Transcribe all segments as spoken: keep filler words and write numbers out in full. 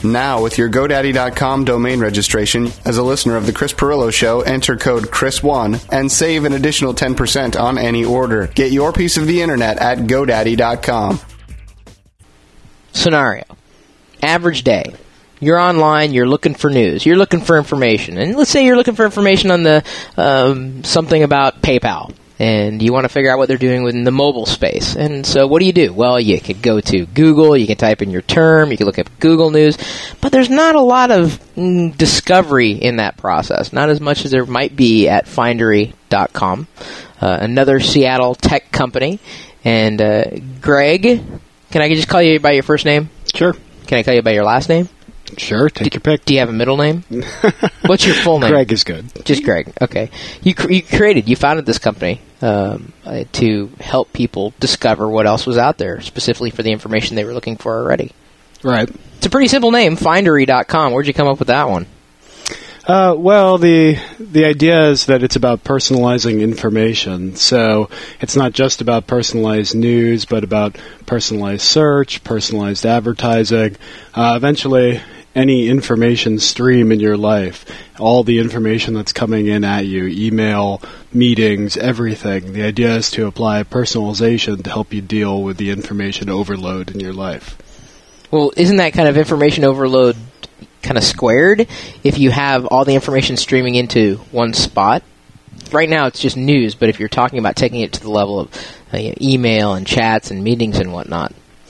Now, with your GoDaddy dot com domain registration, as a listener of The Chris Pirillo Show, enter code Chris one and save an additional ten percent on any order. Get your piece of the internet at GoDaddy dot com. Scenario. Average day. You're online, you're looking for news, you're looking for information. And let's say you're looking for information on the um, something about PayPal. And you want to figure out what they're doing within the mobile space. And so what do you do? Well, you could go to Google, you can type in your term, you can look up Google News, but there's not a lot of mm, discovery in that process, not as much as there might be at Findery dot com, uh, another Seattle tech company. And uh, Greg, can I just call you by your first name? Sure. Can I call you by your last name? Sure, take do, your pick. Do you have a middle name? What's your full name? Greg is good. Just Greg. Okay. You cr- you created, you founded this company um, uh, to help people discover what else was out there, specifically for the information they were looking for already. Right. It's a pretty simple name, Findery dot com. Where'd you come up with that one? Uh, well, the the idea is that it's about personalizing information. So it's not just about personalized news, but about personalized search, personalized advertising. Uh, eventually, any information stream in your life, all the information that's coming in at you, email, meetings, everything. The idea is to apply personalization to help you deal with the information overload in your life. Well, isn't that kind of information overload kind of squared if you have all the information streaming into one spot? Right now it's just news, but if you're talking about taking it to the level of uh, you know, email and chats and meetings and whatnot.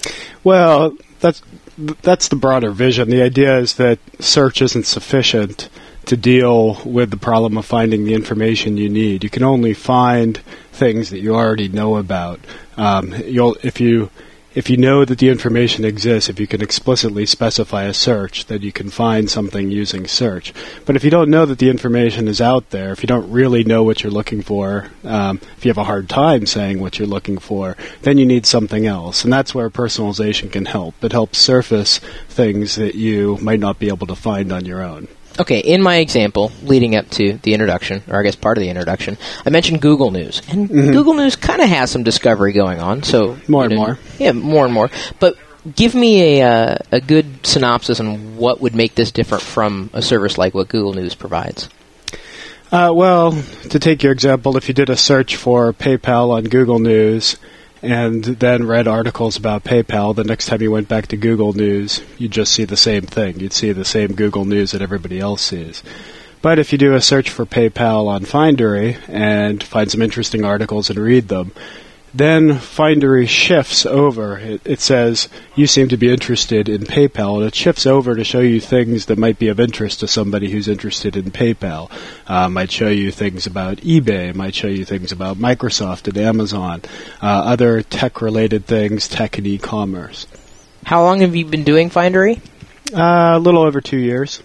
Well, that's that's the broader vision. The idea is that search isn't sufficient to deal with the problem of finding the information you need. You can only find things that you already know about. Um, you'll if you If you know that the information exists, if you can explicitly specify a search, that you can find something using search. But if you don't know that the information is out there, if you don't really know what you're looking for, um, if you have a hard time saying what you're looking for, then you need something else. And that's where personalization can help. It helps surface things that you might not be able to find on your own. Okay, in my example, leading up to the introduction, or I guess part of the introduction, I mentioned Google News. And mm-hmm. Google News kind of has some discovery going on. So More and know, more. Yeah, more and more. But give me a uh, a good synopsis on what would make this different from a service like what Google News provides. Uh, well, to take your example, if you did a search for PayPal on Google News and then read articles about PayPal, the next time you went back to Google News, you'd just see the same thing. You'd see the same Google News that everybody else sees. But if you do a search for PayPal on Findery and find some interesting articles and read them, then Findery shifts over. It, it says, you seem to be interested in PayPal, and it shifts over to show you things that might be of interest to somebody who's interested in PayPal. Uh, might show you things about eBay, might show you things about Microsoft and Amazon, uh, other tech-related things, tech and e-commerce. How long have you been doing Findery? Uh, a little over two years.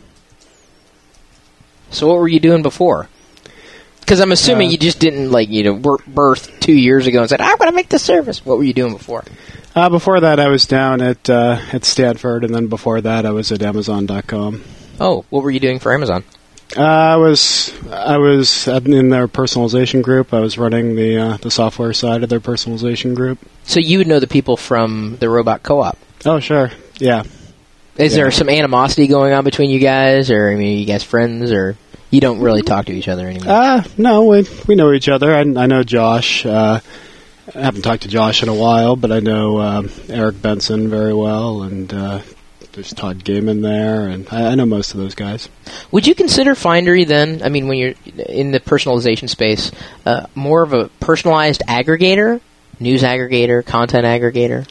So what were you doing before? Because I'm assuming uh, you just didn't, like, you know, birth two years ago and said, I want to make this service. What were you doing before? Uh, before that, I was down at uh, at Stanford, and then before that, I was at Amazon dot com. Oh, what were you doing for Amazon? Uh, I was I was in their personalization group. I was running the uh, the software side of their personalization group. So you would know the people from the Robot Co-op? Oh, sure. Yeah. Is yeah. there some animosity going on between you guys, or I mean, are you guys friends, or you don't really talk to each other anymore? Uh, no, we we know each other. I, I know Josh. Uh, I haven't talked to Josh in a while, but I know um, Eric Benson very well, and uh, there's Todd Gaiman there, and I, I know most of those guys. Would you consider Findery then, I mean, when you're in the personalization space, uh, more of a personalized aggregator, news aggregator, content aggregator?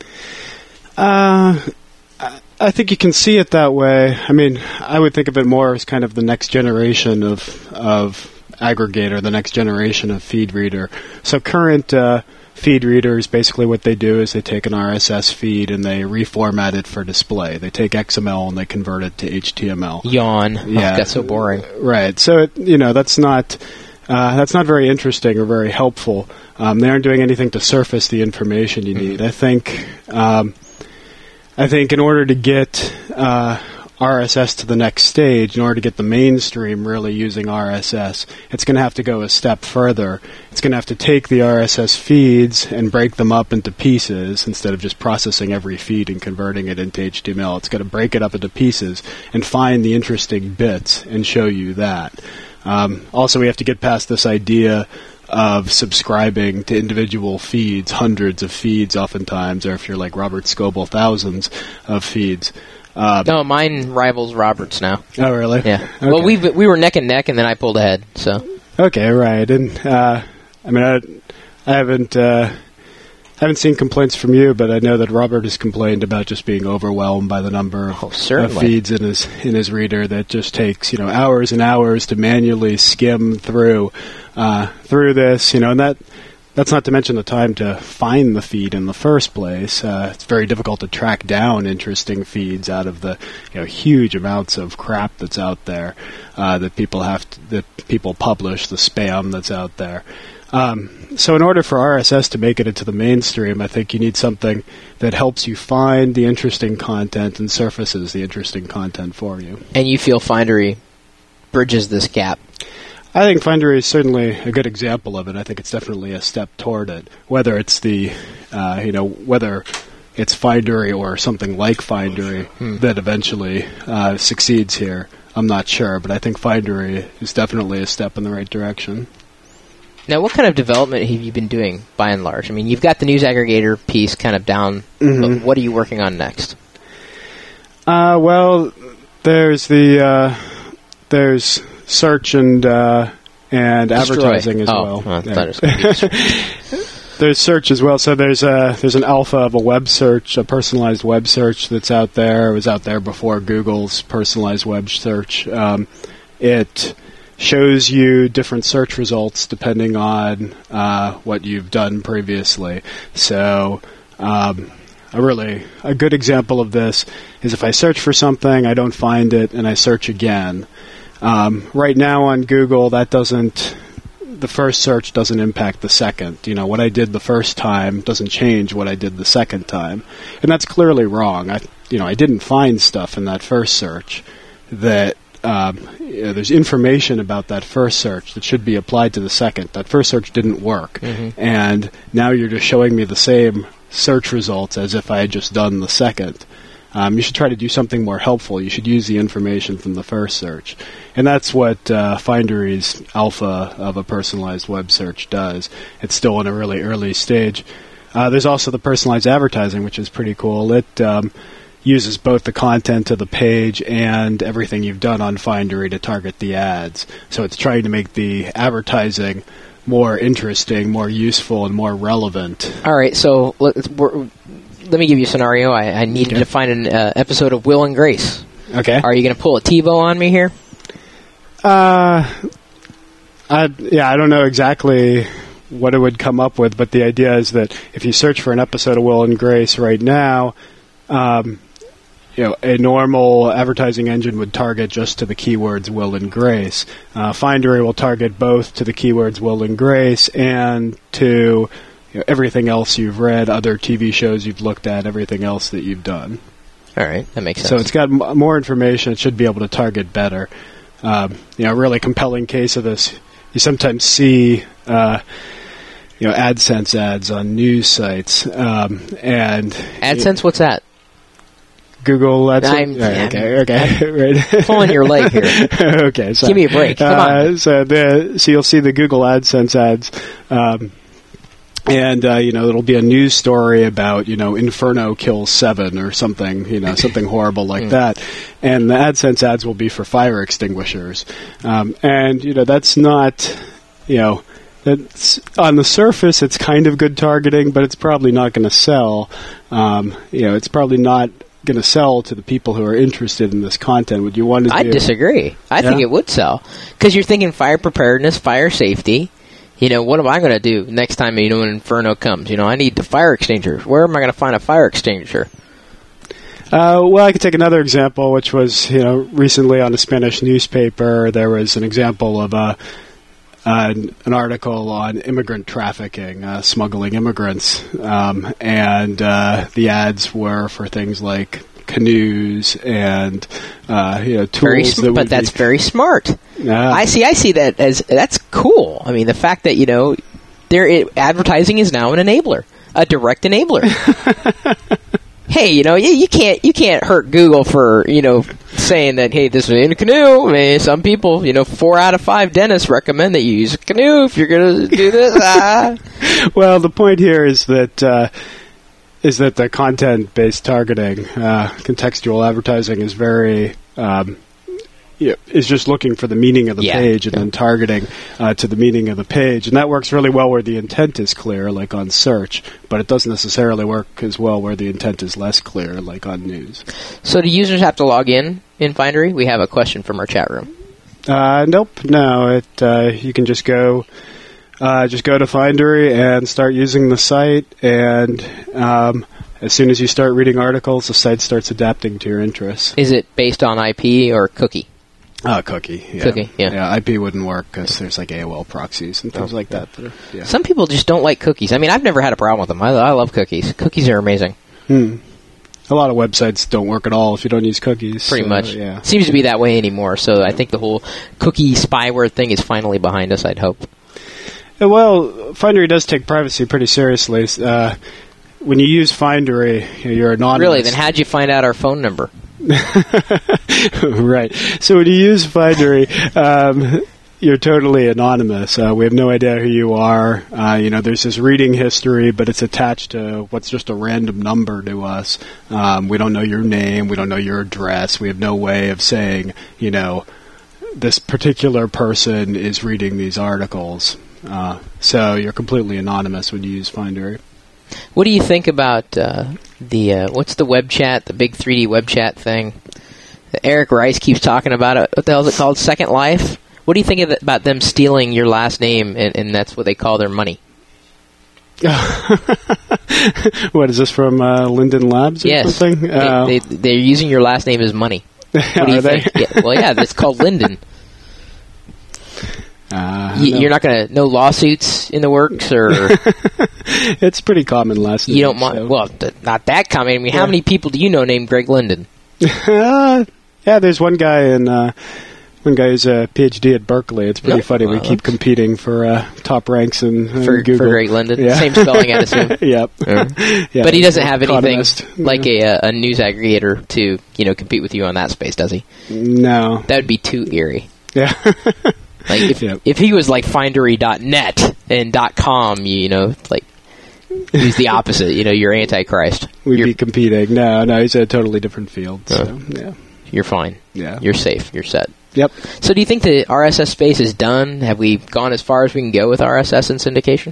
Uh... I think you can see it that way. I mean, I would think of it more as kind of the next generation of of aggregator, the next generation of feed reader. So current uh, feed readers, basically what they do is they take an R S S feed and they reformat it for display. They take X M L and they convert it to H T M L. Yawn. Yeah, oh, that's so boring. Right. So, it, you know, that's not... Uh, that's not very interesting or very helpful. Um, they aren't doing anything to surface the information you need. I think... Um, I think in order to get uh, R S S to the next stage, in order to get the mainstream really using R S S, it's going to have to go a step further. It's going to have to take the R S S feeds and break them up into pieces instead of just processing every feed and converting it into H T M L. It's going to break it up into pieces and find the interesting bits and show you that. Um, also, we have to get past this idea of subscribing to individual feeds, hundreds of feeds oftentimes, or if you're like Robert Scoble, thousands of feeds. Uh, no, mine rivals Robert's now. Oh, really? Yeah. Okay. Well, we we were neck and neck, and then I pulled ahead. So. Okay, right. And uh, I mean, I, I haven't uh, haven't seen complaints from you, but I know that Robert has complained about just being overwhelmed by the number of, oh, of feeds in his in his reader. That just takes you know hours and hours to manually skim through uh, through this. You know, and that. That's not to mention the time to find the feed in the first place. Uh, it's very difficult to track down interesting feeds out of the you know, huge amounts of crap that's out there uh, that people have to, that people publish, the spam that's out there. Um, so in order for R S S to make it into the mainstream, I think you need something that helps you find the interesting content and surfaces the interesting content for you. And you feel Findery bridges this gap? I think Findery is certainly a good example of it. I think it's definitely a step toward it. Whether it's the, uh, you know, whether it's Findery or something like Findery hmm. that eventually uh, succeeds here, I'm not sure. But I think Findery is definitely a step in the right direction. Now, what kind of development have you been doing, by and large? I mean, you've got the news aggregator piece kind of down. Mm-hmm. But what are you working on next? Uh, well, there's the uh, there's. search and uh, and Destroy. advertising as oh, well. well yeah. There's search as well. So there's a there's an alpha of a web search, a personalized web search that's out there. It was out there before Google's personalized web search. Um, it shows you different search results depending on uh, what you've done previously. So. Um, A really a good example of this is if I search for something, I don't find it, and I search again. Um, right now on Google, that doesn't, the first search doesn't impact the second. You know, what I did the first time doesn't change what I did the second time. And that's clearly wrong. I, you know, I didn't find stuff in that first search that, um, you know, there's information about that first search that should be applied to the second. That first search didn't work. Mm-hmm. And now you're just showing me the same search results as if I had just done the second. Um, you should try to do something more helpful. You should use the information from the first search. And that's what uh, Findery's alpha of a personalized web search does. It's still in a really early stage. Uh, there's also the personalized advertising, which is pretty cool. It um, uses both the content of the page and everything you've done on Findery to target the ads. So it's trying to make the advertising more interesting, more useful, and more relevant. All right, so let's, we're, let me give you a scenario. I, I needed okay. to find an uh, episode of Will and Grace. Okay. Are you going to pull a TiVo on me here? Uh, I, yeah, I don't know exactly what it would come up with, but the idea is that if you search for an episode of Will and Grace right now, um, you know, a normal advertising engine would target just to the keywords Will and Grace. Uh, Findery will target both to the keywords Will and Grace and to you know, everything else you've read, other T V shows you've looked at, everything else that you've done. All right, that makes sense. So it's got m- more information. It should be able to target better. Um, you know, a really compelling case of this. You sometimes see, uh, you know, AdSense ads on news sites, um, and AdSense. What's that? Google AdSense. I'm, right, okay, okay, right. Pulling your leg here. Okay, so give me a break. Come uh, on. So, the, so you'll see the Google AdSense ads. Um, And, uh, you know, it'll be a news story about, you know, Inferno kills seven or something, you know, something horrible like mm. that. And the AdSense ads will be for fire extinguishers. Um, and, you know, that's not, you know, that's, on the surface, it's kind of good targeting, but it's probably not going to sell. Um, you know, it's probably not going to sell to the people who are interested in this content. Would you want to I do disagree. I yeah? think it would sell. Because you're thinking fire preparedness, fire safety. You know, what am I going to do next time, you know, an Inferno comes? You know, I need the fire extinguisher. Where am I going to find a fire extinguisher? Uh, well, I could take another example, which was, you know, recently on a Spanish newspaper, there was an example of a, uh, an article on immigrant trafficking, uh, smuggling immigrants, um, and uh, the ads were for things like canoes and uh, you know tools. Very sm- that but that's be, very smart. Uh, I see. I see that as that's cool. I mean, the fact that you know, there it, advertising is now an enabler, a direct enabler. Hey, you know, you, you can't you can't hurt Google for you know saying that. Hey, this is in a canoe. I mean, some people, you know, four out of five dentists recommend that you use a canoe if you're going to do this. ah. Well, the point here is that uh, is that the content-based targeting, uh, contextual advertising, is very um, yeah, is just looking for the meaning of the Yeah. page and Yeah. then targeting uh, to the meaning of the page, and that works really well where the intent is clear, like on search. But it doesn't necessarily work as well where the intent is less clear, like on news. So, do users have to log in in Findery? We have a question from our chat room. Uh, nope, no. It uh, you can just go. Uh, just go to Findery and start using the site, and um, as soon as you start reading articles, the site starts adapting to your interests. Is it based on I P or cookie? Uh, cookie, yeah. Cookie, yeah. Yeah, I P wouldn't work because there's like A O L proxies and things Oh, like yeah. that. that are, yeah. Some people just don't like cookies. I mean, I've never had a problem with them. I, I love cookies. Cookies are amazing. Hmm. A lot of websites don't work at all if you don't use cookies. Pretty so, much. yeah. Seems to be that way anymore. So I think the whole cookie spyware thing is finally behind us, I'd hope. Uh, Well, Findery does take privacy pretty seriously. Uh, when you use Findery, you're anonymous. Really? Then how'd you find out our phone number? Right. So when you use Findery, um, you're totally anonymous. Uh, we have no idea who you are. Uh, you know, there's this reading history, but it's attached to what's just a random number to us. Um, we don't know your name. We don't know your address. We have no way of saying, you know, this particular person is reading these articles. Uh, so you're completely anonymous when you use Findery. What do you think about uh, the, uh, what's the web chat, the big three D web chat thing? Eric Rice keeps talking about it. What the hell is it called? Second Life? What do you think of it, about them stealing your last name, and, and that's what they call their money? What is this from uh, Linden Labs or Yes. something? They, Uh, they, they're using your last name as money. What do you are they? think? Yeah, well, yeah, it's called Linden. Uh, You, no. you're not going to, no lawsuits in the works, or It's pretty common last name. you don't mind? so. Well, th- not that common. I mean, how Yeah. many people do you know named Greg Linden? Uh, yeah, there's one guy in uh, one guy who's a PhD at Berkeley. It's pretty Nope. funny. We Well, keep competing for uh, top ranks in, in For, Google. for Greg Linden? Yeah. Same spelling, I'd assume. Yep. Yeah. Yeah, But he doesn't have anything economist. like a, uh, a news aggregator to, you know, compete with you on that space, does he? No. That would be too eerie. Yeah. Like if Yep. if he was like Findery dot net and .com, you, you know, like he's the opposite. You know, you're Antichrist. We'd You're, be competing. No, no, he's a totally different field. So, Oh. yeah. you're fine. Yeah. You're safe. You're set. Yep. So do you think the R S S space is done? Have we gone as far as we can go with R S S and syndication?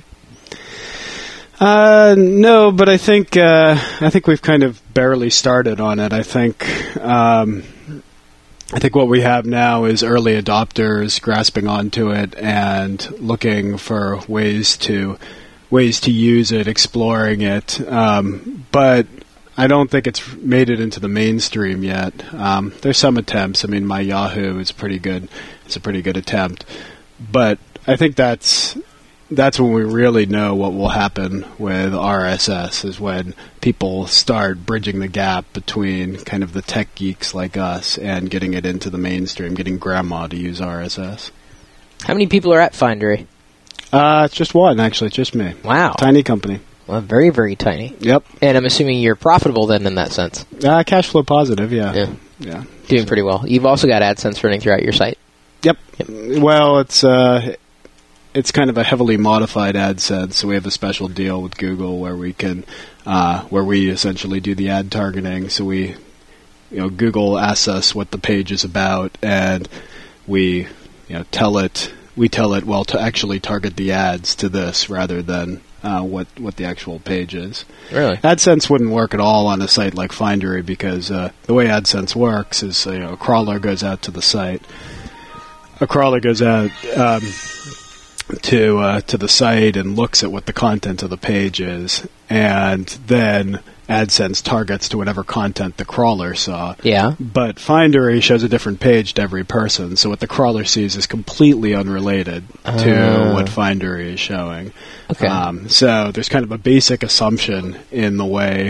Uh, no, but I think uh, I think we've kind of barely started on it. I think um, I think what we have now is early adopters grasping onto it and looking for ways to ways to use it, exploring it. Um, but I don't think it's made it into the mainstream yet. Um, there's some attempts. I mean, my Yahoo is pretty good. It's a pretty good attempt, but I think that's. That's when we really know what will happen with R S S, is when people start bridging the gap between kind of the tech geeks like us and getting it into the mainstream, getting grandma to use R S S. How many people are at Findery? Uh, it's just one, actually. It's just me. Wow. Tiny company. Well, very, very tiny. Yep. And I'm assuming you're profitable then in that sense. Uh, cash flow positive, yeah. Yeah. Yeah. Doing pretty well. You've also got AdSense running throughout your site. Yep. Well, it's uh, it's kind of a heavily modified AdSense, so we have a special deal with Google where we can, uh, where we essentially do the ad targeting. So we, you know, Google asks us what the page is about, and we, you know, tell it. We tell it, well, to actually target the ads to this rather than uh, what what the actual page is. Really? AdSense wouldn't work at all on a site like Findery because uh, the way AdSense works is you know, a crawler goes out to the site. A crawler goes out um, to uh, to the site and looks at what the content of the page is, and then AdSense targets to whatever content the crawler saw. Yeah. But Findery shows a different page to every person, so what the crawler sees is completely unrelated to Uh. what Findery is showing. Okay. Um, so there's kind of a basic assumption in the way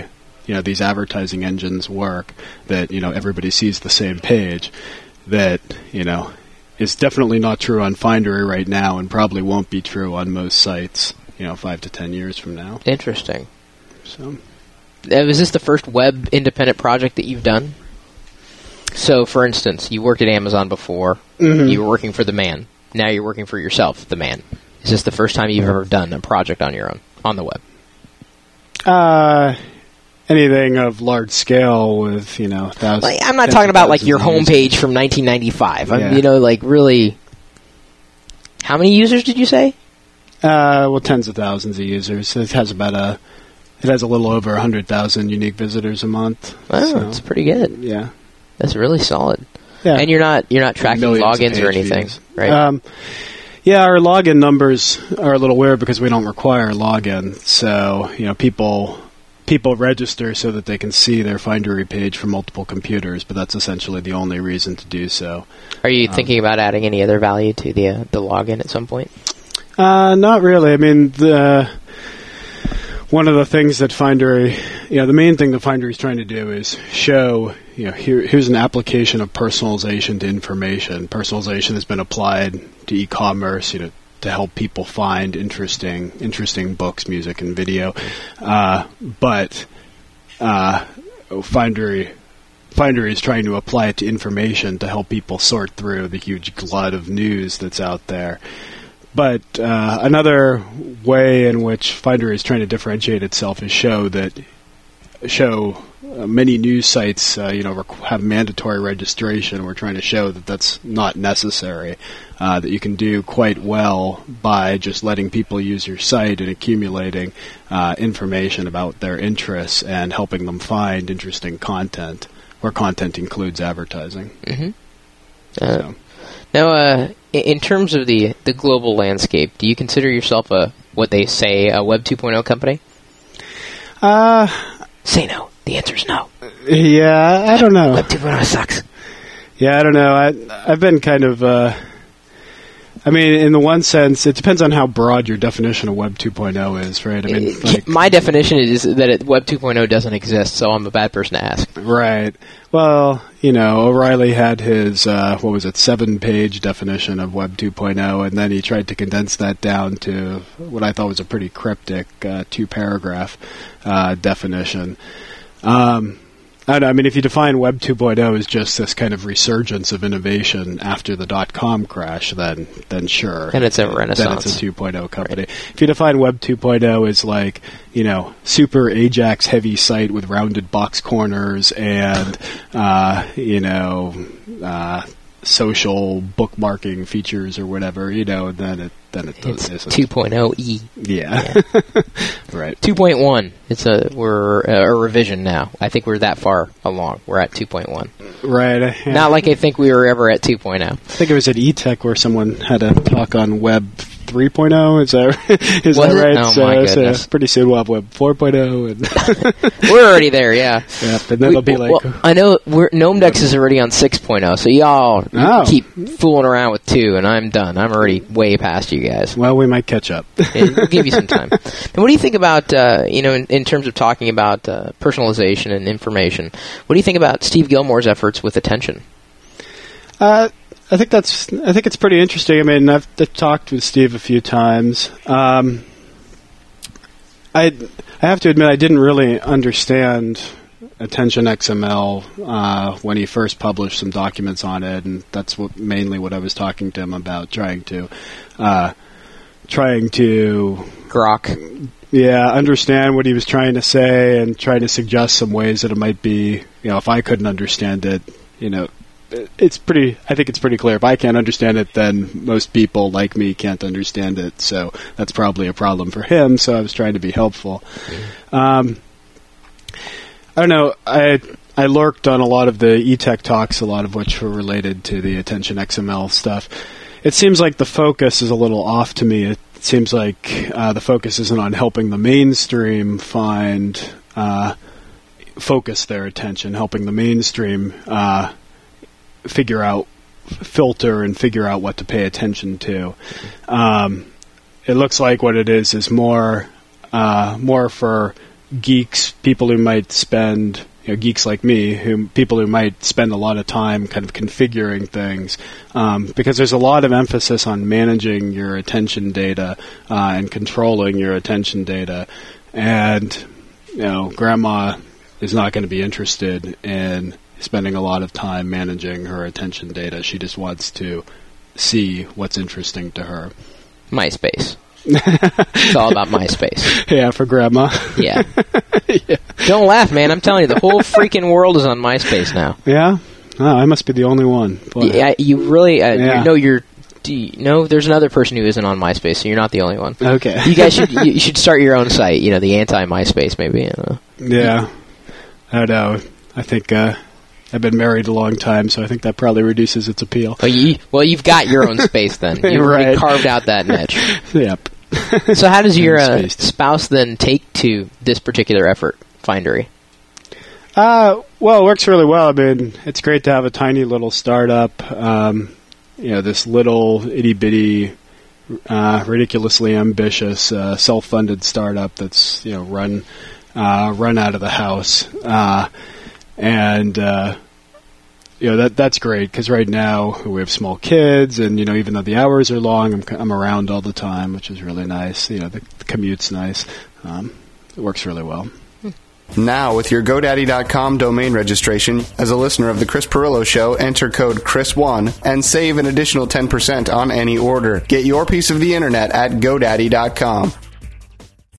you know these advertising engines work, that you know everybody sees the same page, that you know is definitely not true on Findery right now, and probably won't be true on most sites, you know, five to ten years from now. Interesting. So, uh, was this the first web independent project that you've done? So, for instance, you worked at Amazon before. mm-hmm. You were working for the man. Now you're working for yourself, the man. Is this the first time you've ever done a project on your own, on the web? Uh, anything of large scale with, you know, thousands. Like, I'm not talking about, like, your homepage from nineteen ninety-five. Yeah. I'm, you know, like, really... How many users did you say? Uh, well, tens of thousands of users. It has about a... It has a little over one hundred thousand unique visitors a month. Oh, so, that's pretty good. Yeah. That's really solid. Yeah. And you're not you're not tracking Millions of logins or page anything, views. right? Um, yeah, our login numbers are a little weird because we don't require login. So, you know, people people register so that they can see their Findery page from multiple computers, but that's essentially the only reason to do so. Are you um, thinking about adding any other value to the uh, the login at some point? Uh, not really. I mean, the one of the things that Findery, you know, the main thing that Findery is trying to do is show, you know, here, here's an application of personalization to information. Personalization has been applied to e-commerce, you know, to help people find interesting, interesting books, music, and video. Uh, but uh, Findery, Findery is trying to apply it to information to help people sort through the huge glut of news that's out there. But uh, another way in which Findery is trying to differentiate itself is show that show uh, many news sites, uh, you know, rec- have mandatory registration. We're trying to show that that's not necessary. Uh, that you can do quite well by just letting people use your site and accumulating uh, information about their interests and helping them find interesting content, where content includes advertising. Mm-hmm. Uh, so. Now, uh, in terms of the the global landscape, do you consider yourself a what they say a Web two point oh company? Uh, say no. The answer is no. Yeah, I don't know. Web two point oh sucks. Yeah, I don't know. I I've been kind of. Uh, I mean, in the one sense, it depends on how broad your definition of Web two point oh is, right? I mean, like, my definition is that it, Web two point oh doesn't exist, so I'm a bad person to ask. Right. Well, you know, O'Reilly had his, uh, what was it, seven-page definition of Web two point oh, and then he tried to condense that down to what I thought was a pretty cryptic uh, two-paragraph uh, definition. Um I don't know, I mean, if you define Web two point oh as just this kind of resurgence of innovation after the dot-com crash, then then sure. And it's a renaissance. Then it's a two point oh company. Right. If you define Web two point oh as like, you know, super Ajax-heavy site with rounded box corners and, uh, you know, uh, social bookmarking features or whatever, you know, then it then it does. It's two point oh E. Yeah. yeah. Right. two point one. It's a we're uh, a revision now. I think we're that far along. We're at two point one. Right. Yeah. Not like I think we were ever at two point oh. I think it was at E-Tech where someone had a talk on Web three point oh. Is that is Was that it? right? Oh, so, my goodness. So pretty soon we'll have Web four point oh. And we're already there, yeah. Yeah, and then we, it'll be like... Well, I know we're, GnomeDex is already on six point oh, so y'all oh. keep fooling around with two, and I'm done. I'm already way past you guys. Well, we might catch up. We'll give you some time. And what do you think about, uh, you know, in, in terms of talking about uh, personalization and information, what do you think about Steve Gilmore's efforts with attention? Uh... I think that's. I think it's pretty interesting. I mean, I've, I've talked with Steve a few times. Um, I I have to admit I didn't really understand Attention X M L uh, when he first published some documents on it, and that's what mainly what I was talking to him about, trying to uh, trying to grok. Yeah, understand what he was trying to say and trying to suggest some ways that it might be. You know, if I couldn't understand it, you know. It's pretty. I think it's pretty clear. If I can't understand it, then most people like me can't understand it. So that's probably a problem for him. So I was trying to be helpful. Mm-hmm. Um, I don't know. I I lurked on a lot of the E-Tech talks, a lot of which were related to the Attention X M L stuff. It seems like the focus is a little off to me. It seems like uh, the focus isn't on helping the mainstream find uh, focus their attention, helping the mainstream. Uh, figure out, filter and figure out what to pay attention to. Um, it looks like what it is is more, uh, more for geeks, people who might spend, you know, geeks like me, who people who might spend a lot of time kind of configuring things, um, because there's a lot of emphasis on managing your attention data uh, and controlling your attention data, and you know, Grandma is not going to be interested in spending a lot of time managing her attention data. She just wants to see what's interesting to her. MySpace. It's all about MySpace. Yeah, for Grandma. Yeah. Yeah. Don't laugh, man. I'm telling you, the whole freaking world is on MySpace now. Yeah? Oh, I must be the only one. Boy. Yeah, you really, uh, Yeah. you know, you're, do you know, there's another person who isn't on MySpace, so you're not the only one. Okay. You guys should, you, you should start your own site, you know, the anti-MySpace, maybe. You know. Yeah. I don't know. I think, uh, I've been married a long time, so I think that probably reduces its appeal. Oh, you, well, you've got your own space then. You've already Right. carved out that niche. Yep. So how does your uh, Spaced. spouse then take to this particular effort, Findery? Uh, well, it works really well. I mean, it's great to have a tiny little startup. Um, you know, this little itty bitty, uh, ridiculously ambitious, uh, self-funded startup that's you know run uh, run out of the house, uh, and uh, you know that that's great because right now we have small kids, and you know even though the hours are long, I'm I'm around all the time, which is really nice. You know, the, the commute's nice. Um, it works really well. Now, with your GoDaddy dot com domain registration, as a listener of the Chris Pirillo Show, enter code Chris one and save an additional ten percent on any order. Get your piece of the internet at GoDaddy dot com.